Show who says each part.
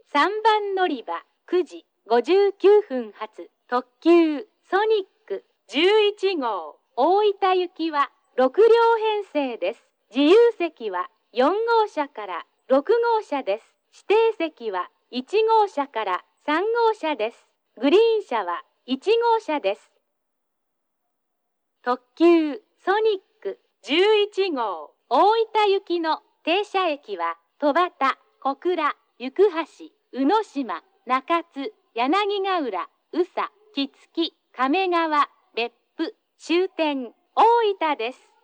Speaker 1: 3番乗り場9時59分発特急ソニック11号大分行きは6両編成です。自由席は4号車から6号車です。指定席は1号車から3号車です。グリーン車は1号車です。特急ソニック11号大分行きの停車駅は戸畑、小倉、行橋、宇野島、中津、柳ヶ浦、宇佐、杵築、亀川、別府、終点、大分です。